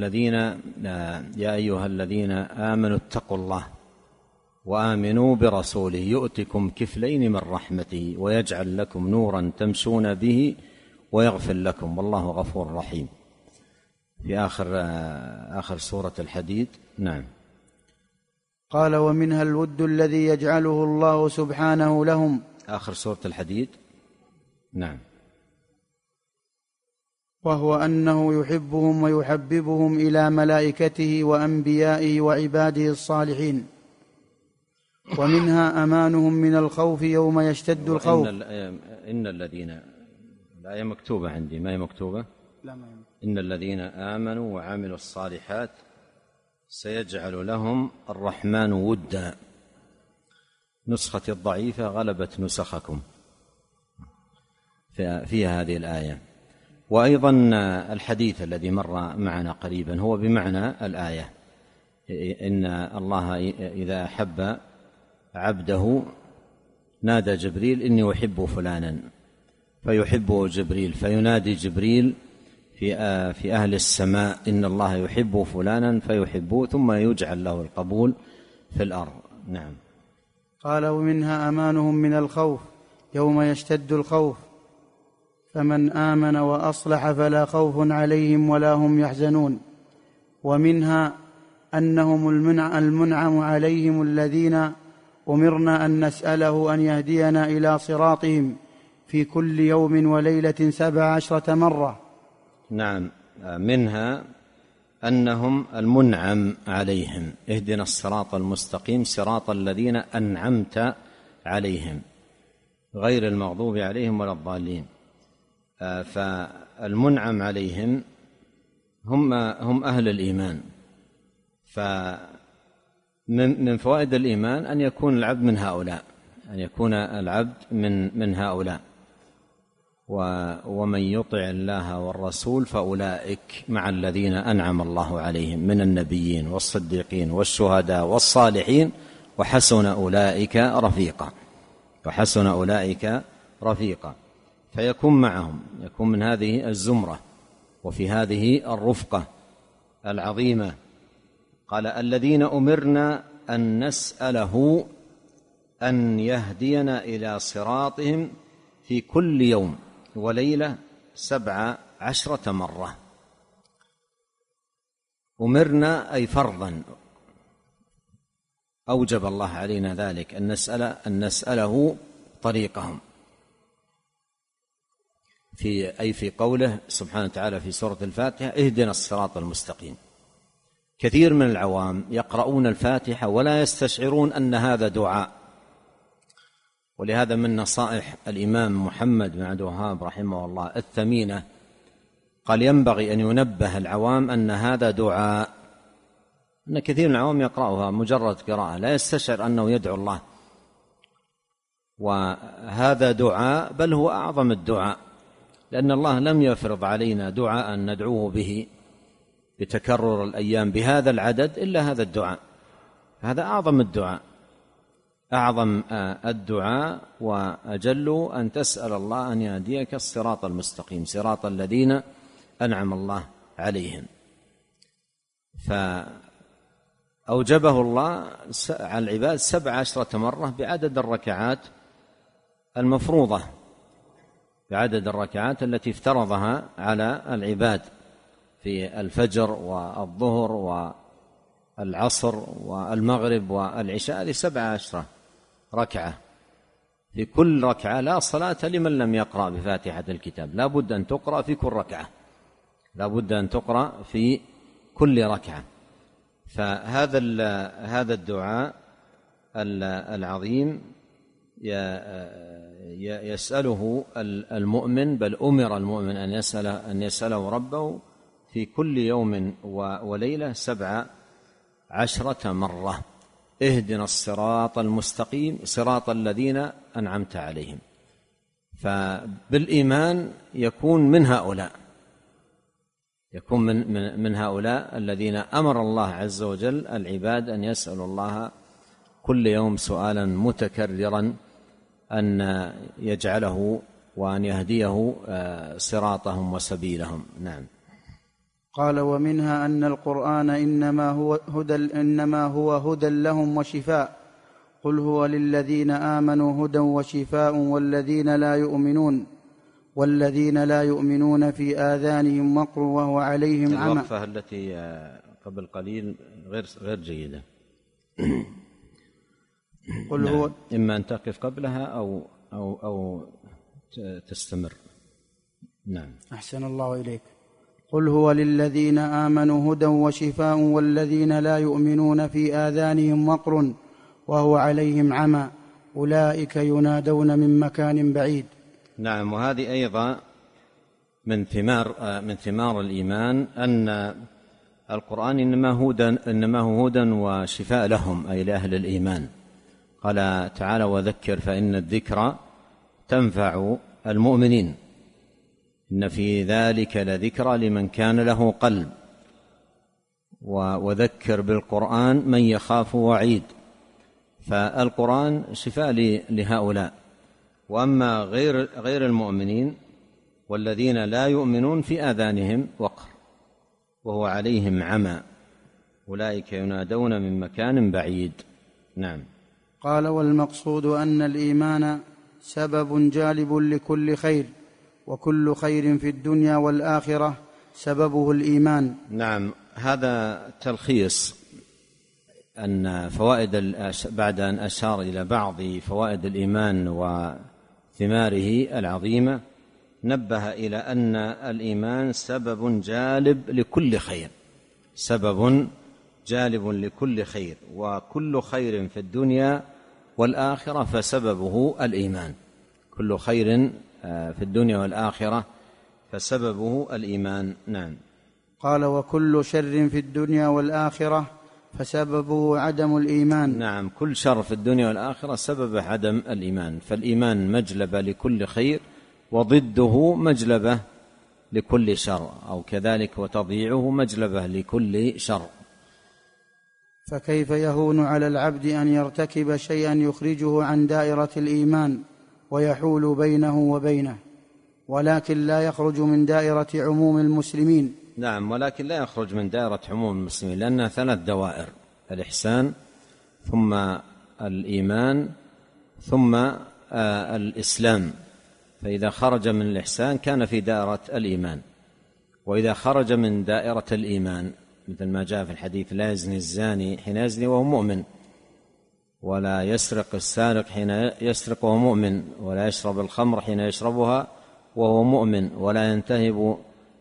أيها الذين آمنوا اتقوا الله وآمنوا برسوله يؤتكم كفلين من رحمته ويجعل لكم نورا تمشون به ويغفر لكم والله غفور رحيم، في آخر سورة الحديد. نعم. قال: ومنها الود الذي يجعله الله سبحانه لهم، آخر سورة الحديد. نعم. وهو أنه يحبهم ويحببهم إلى ملائكته وأنبيائه وعباده الصالحين. ومنها أمانهم من الخوف يوم يشتد الخوف. إن الذين، الآية مكتوبة عندي، ما هي مكتوبة؟ لا، ما هي. إن الذين آمنوا وعملوا الصالحات سيجعل لهم الرحمن ودا. نسختي الضعيفة غلبت نسخكم في هذه الآية. وأيضا الحديث الذي مر معنا قريبا هو بمعنى الآية: إن الله إذا أحب عبده نادى جبريل: إني أحب فلانا، فيحبه جبريل، فينادي جبريل في أهل السماء: إن الله يحب فلانا، فيحبه، ثم يجعل له القبول في الأرض. نعم. قال: ومنها أمانهم من الخوف يوم يشتد الخوف، فمن آمن وأصلح فلا خوف عليهم ولا هم يحزنون. ومنها أنهم المنعم عليهم الذين أمرنا أن نسأله أن يهدينا إلى صراطهم في كل يوم وليلة 17 مرة. نعم. منها أنهم المنعم عليهم: اهدنا الصراط المستقيم صراط الذين أنعمت عليهم غير المغضوب عليهم ولا الضالين. فالمنعم عليهم هم أهل الإيمان. فمن فوائد الإيمان أن يكون العبد من هؤلاء، أن يكون العبد من هؤلاء. ومن يطع الله والرسول فأولئك مع الذين أنعم الله عليهم من النبيين والصديقين والشهداء والصالحين وحسن أولئك رفيقا. فيكون معهم، يكون من هذه الزمرة وفي هذه الرفقة العظيمة. قال: الذين أمرنا أن نسأله أن يهدينا إلى صراطهم في كل يوم وليلة 17 مرة. أمرنا أي فرضا، أوجب الله علينا ذلك، أن نسأله طريقهم، في قوله سبحانه وتعالى في سورة الفاتحة: اهدنا الصراط المستقيم. كثير من العوام يقرؤون الفاتحة ولا يستشعرون أن هذا دعاء. ولهذا من نصائح الإمام محمد بن عبد الوهاب رحمه الله الثمينة قال ينبغي أن ينبه العوام أن هذا دعاء، أن كثير من العوام يقرأها مجرد قراءة لا يستشعر أنه يدعو الله، وهذا دعاء بل هو أعظم الدعاء، لأن الله لم يفرض علينا دعاء ندعوه به بتكرر الأيام بهذا العدد إلا هذا الدعاء. هذا أعظم الدعاء، أعظم الدعاء وأجل أن تسأل الله أن يهديك الصراط المستقيم، صراط الذين أنعم الله عليهم. فأوجبه الله على العباد 17 مرة بعدد الركعات المفروضة، بعدد الركعات التي افترضها على العباد في الفجر والظهر والعصر والمغرب والعشاء، هذه 17 ركعة. في كل ركعة لا صلاة لمن لم يقرأ بفاتحة الكتاب، لا بد أن تقرأ في كل ركعة، لا بد أن تقرأ في كل ركعة. فهذا الدعاء العظيم يسأله المؤمن، بل أمر المؤمن أن يسأله ربه في كل يوم وليلة 17 مرة. اهدنا الصراط المستقيم صراط الذين أنعمت عليهم. فبالإيمان يكون من هؤلاء، يكون من هؤلاء الذين أمر الله عز وجل العباد أن يسألوا الله كل يوم سؤالا متكررا أن يجعله وأن يهديه صراطهم وسبيلهم. نعم. قال: ومنها أن القرآن إنما هو هدى لهم وشفاء. قل هو للذين آمنوا هدى وشفاء والذين لا يؤمنون في آذانهم وقر وهو عليهم عمى. الوقفة التي قبل قليل غير جيدة. قل نعم. هو إما أن تقف قبلها أو تستمر. نعم. أحسن الله إليك. قل هو للذين آمنوا هدى وشفاء والذين لا يؤمنون في آذانهم وقر وهو عليهم عمى أولئك ينادون من مكان بعيد. نعم. وهذه أيضا من ثمار الإيمان أن القرآن إنما هو هدى وشفاء لهم، أي لأهل الإيمان. قال تعالى: وذكر فإن الذكرى تنفع المؤمنين، إن في ذلك لذكرى لمن كان له قلب، وذكر بالقرآن من يخاف وعيد. فالقرآن شفاء لهؤلاء. وأما غير المؤمنين والذين لا يؤمنون في آذانهم وقر وهو عليهم عمى أولئك ينادون من مكان بعيد. نعم. قال: والمقصود أن الإيمان سبب جالب لكل خير، وكل خير في الدنيا والآخرة سببه الإيمان. نعم. هذا تلخيص أن فوائد، بعد أن أشار إلى بعض فوائد الإيمان وثماره العظيمة، نبه إلى أن الإيمان سبب جالب لكل خير، سبب جالب لكل خير، وكل خير في الدنيا والآخرة فسببه الإيمان. كل خير في الدنيا والآخرة فسببه الإيمان. نعم. قال: وكل شر في الدنيا والآخرة فسببه عدم الإيمان. نعم. كل شر في الدنيا والآخرة سبب عدم الإيمان. فالإيمان مجلبة لكل خير، وضده مجلبة لكل شر، أو كذلك وتضييعه مجلبة لكل شر. فكيف يهون على العبد أن يرتكب شيئا يخرجه عن دائرة الإيمان ويحول بينه وبينه، ولكن لا يخرج من دائرة عموم المسلمين؟ نعم. ولكن لا يخرج من دائرة عموم المسلمين، لأنها 3 دوائر: الإحسان، ثم الإيمان، ثم الإسلام. فإذا خرج من الإحسان كان في دائرة الإيمان، وإذا خرج من دائرة الإيمان مثل ما جاء في الحديث: لا يزني الزاني حين يزني وهو مؤمن، ولا يسرق السارق حين يسرق وهو مؤمن، ولا يشرب الخمر حين يشربها وهو مؤمن، ولا ينتهب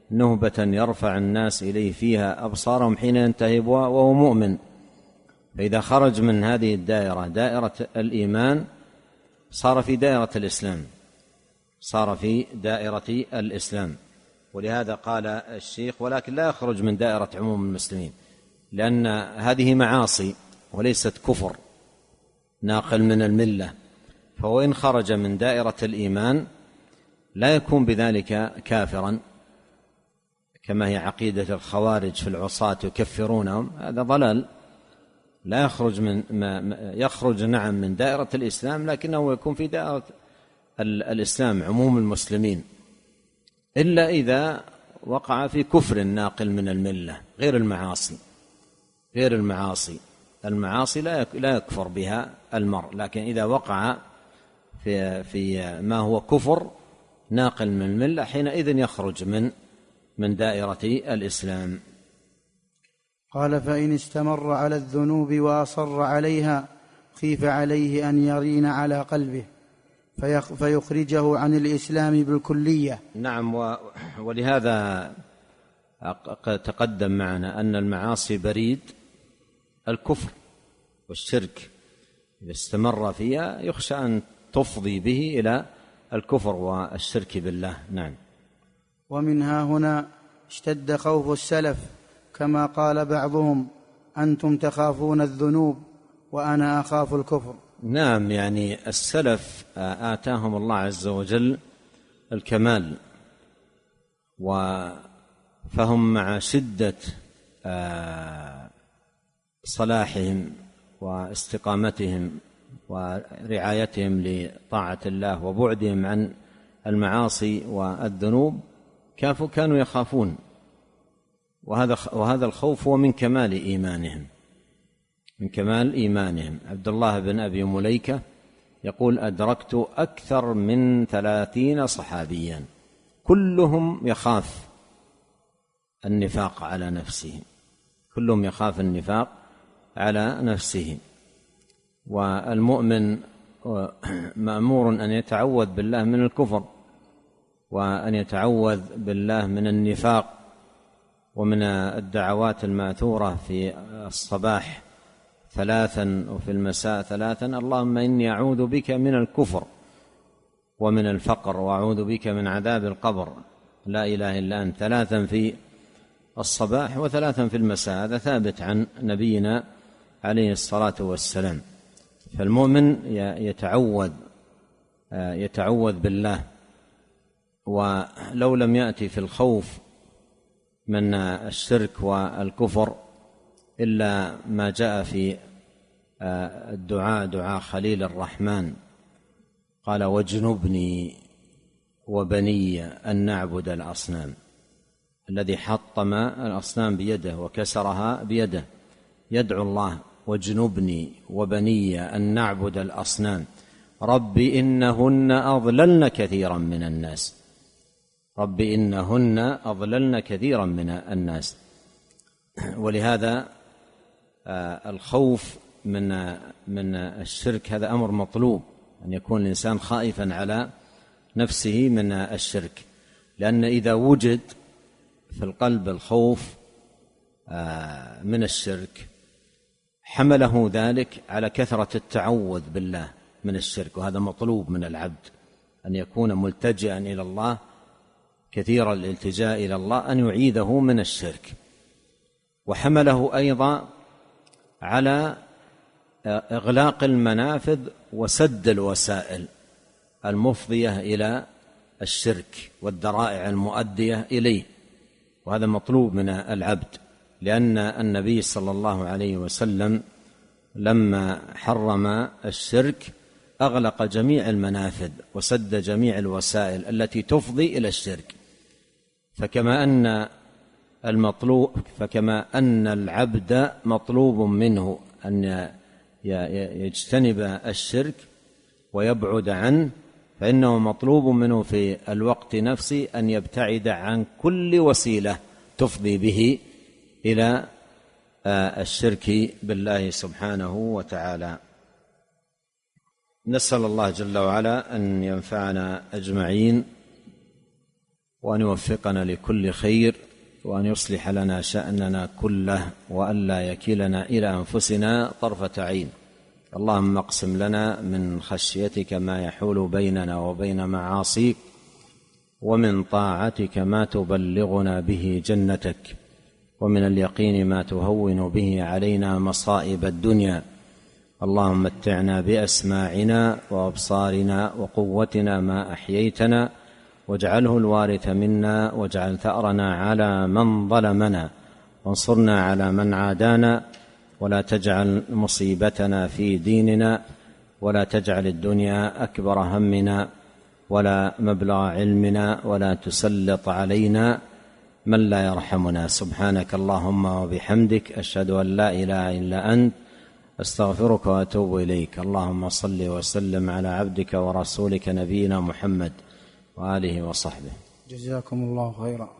نهبة يرفع الناس إليه فيها أبصارهم حين ينتهب وهو مؤمن. فإذا خرج من هذه الدائرة، دائرة الإيمان، صار في دائرة الإسلام، صار في دائرة الإسلام. ولهذا قال الشيخ: ولكن لا يخرج من دائرة عموم المسلمين، لأن هذه معاصي وليست كفر ناقل من الملة. فهو إن خرج من دائرة الإيمان لا يكون بذلك كافرا، كما هي عقيدة الخوارج في العصاة يكفرونهم، هذا ضلال. لا يخرج يخرج نعم من دائرة الإسلام، لكنه يكون في دائرة الإسلام عموم المسلمين، إلا إذا وقع في كفر ناقل من الملة، غير المعاصي. غير المعاصي لا يكفر بها المرء، لكن إذا وقع في ما هو كفر ناقل من الملة حينئذ يخرج من دائرة الإسلام. قال: فإن استمر على الذنوب وأصر عليها خيف عليه أن يرين على قلبه فيخرجه عن الإسلام بالكلية. نعم، ولهذا تقدم معنا أن المعاصي بريد الكفر والشرك، إذا استمر فيها يخشى أن تفضي به إلى الكفر والشرك بالله. نعم. ومنها هنا اشتد خوف السلف، كما قال بعضهم: أنتم تخافون الذنوب وأنا أخاف الكفر. نعم، يعني السلف آتاهم الله عز وجل الكمال، فهم مع شدة صلاحهم واستقامتهم ورعايتهم لطاعة الله وبعدهم عن المعاصي والذنوب كانوا يخافون، وهذا الخوف هو من كمال إيمانهم. عبد الله بن أبي مليكة يقول: أدركت أكثر من 30 صحابيا كلهم يخاف النفاق على نفسه، كلهم يخاف النفاق على نفسه. والمؤمن مأمور أن يتعوذ بالله من الكفر، وأن يتعوذ بالله من النفاق. ومن الدعوات الماثورة في الصباح 3 وفي المساء 3: اللهم إني أعوذ بك من الكفر ومن الفقر وأعوذ بك من عذاب القبر، لا إله إلا أنت، 3 في الصباح و3 في المساء. هذا ثابت عن نبينا عليه الصلاة والسلام. فالمؤمن يتعوذ بالله، ولو لم يأتي في الخوف من الشرك والكفر إلا ما جاء في دعاء خليل الرحمن، قال: واجنبني وبني أن نعبد الأصنام. الذي حطم الأصنام بيده وكسرها بيده يدعو الله: واجنبني وبني أن نعبد الأصنام رب إنهن أضللن كثيرا من الناس. رب إنهن أضللن كثيرا من الناس. ولهذا الخوف من الشرك هذا أمر مطلوب، أن يكون الإنسان خائفا على نفسه من الشرك، لأن إذا وجد في القلب الخوف من الشرك حمله ذلك على كثرة التعوذ بالله من الشرك، وهذا مطلوب من العبد، أن يكون ملتجئا إلى الله كثير الالتجاء إلى الله أن يعيذه من الشرك. وحمله أيضا على إغلاق المنافذ وسد الوسائل المفضية إلى الشرك والذرائع المؤدية إليه، وهذا مطلوب من العبد، لأن النبي صلى الله عليه وسلم لما حرم الشرك أغلق جميع المنافذ وسد جميع الوسائل التي تفضي إلى الشرك. فكما أن العبد مطلوب منه أن يجتنب الشرك ويبعد عنه، فإنه مطلوب منه في الوقت نفسه أن يبتعد عن كل وسيلة تفضي به إلى الشرك بالله سبحانه وتعالى. نسأل الله جل وعلا أن ينفعنا أجمعين وأن يوفقنا لكل خير، وأن يصلح لنا شأننا كله، وأن لا يكلنا إلى أنفسنا طرفة عين. اللهم اقسم لنا من خشيتك ما يحول بيننا وبين معاصيك، ومن طاعتك ما تبلغنا به جنتك، ومن اليقين ما تهون به علينا مصائب الدنيا. اللهم متعنا بأسماعنا وأبصارنا وقوتنا ما أحييتنا، واجعله الوارث منا، واجعل ثأرنا على من ظلمنا، وانصرنا على من عادانا، ولا تجعل مصيبتنا في ديننا، ولا تجعل الدنيا أكبر همنا ولا مبلغ علمنا، ولا تسلط علينا من لا يرحمنا. سبحانك اللهم وبحمدك، أشهد أن لا إله إلا أنت، أستغفرك وأتوب إليك. اللهم صل وسلم على عبدك ورسولك نبينا محمد وآله وصحبه. جزاكم الله خيرا.